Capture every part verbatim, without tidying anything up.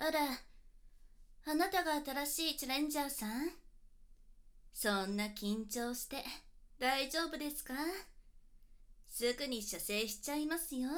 あら、あなたが新しいチャレンジャーさん？そんな緊張して大丈夫ですか？すぐに射精しちゃいますよ。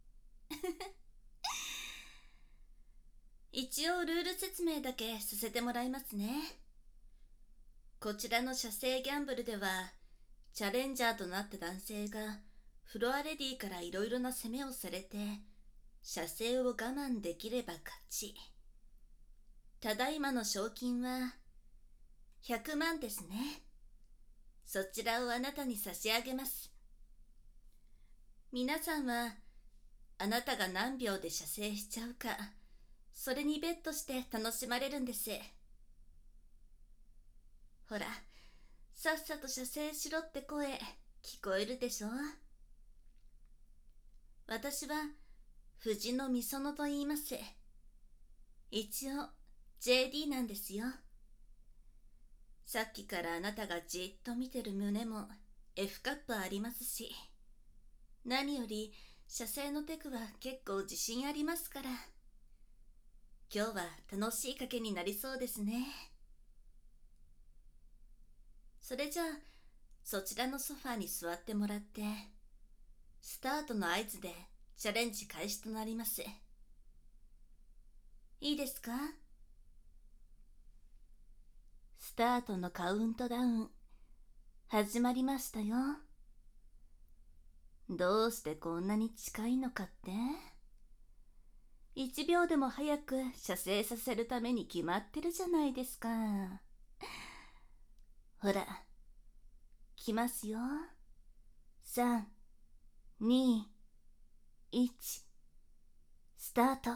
一応ルール説明だけさせてもらいますね。こちらの射精ギャンブルでは、チャレンジャーとなった男性がフロアレディからいろいろな攻めをされて、射精を我慢できれば勝ち。ただいまの賞金はひゃくまんですね。そちらをあなたに差し上げます。皆さんはあなたが何秒で射精しちゃうか、それにベットして楽しまれるんです。ほら、さっさと射精しろって声聞こえるでしょ？私は藤野美園と言います。一応 ジェーディー なんですよ。さっきからあなたがじっと見てる胸も エフ カップありますし、何より射精のテクは結構自信ありますから、今日は楽しい賭けになりそうですね。それじゃあそちらのソファーに座ってもらって、スタートの合図でチャレンジ開始となります。いいですか？スタートのカウントダウン始まりましたよ。どうしてこんなに近いのかって？いちびょうでも早く射精させるために決まってるじゃないですか。ほら、来ますよ。さん、に、いち、スタート。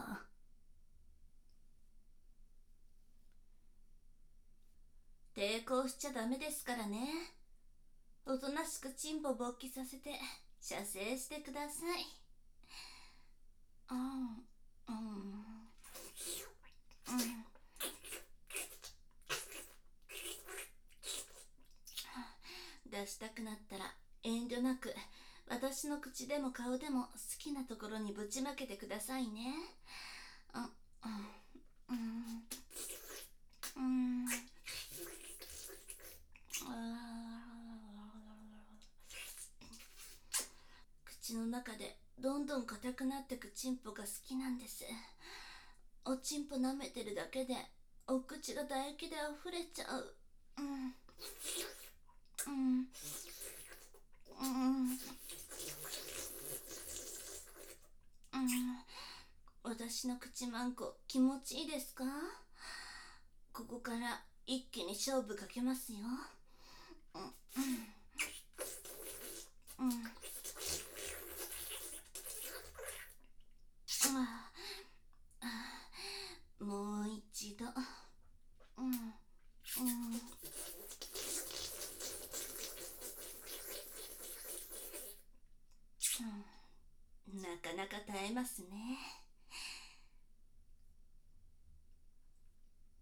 抵抗しちゃダメですからね。おとなしくチンポ勃起させて射精してください。うん、うん、うん。出したくなったら遠慮なく私の口でも顔でも好きなところにぶちまけてくださいね。うん、うん、うん、うん。口の中でどんどん硬くなってくチンポが好きなんです。おチンポ舐めてるだけでお口が唾液で溢れちゃう。うん、うん、うん、うん。私の口マンコ気持ちいいですか？ここから一気に勝負かけますよ。うん、うん、うん。ああ、もう一度。うん、うん、うん。なかなか耐えますね。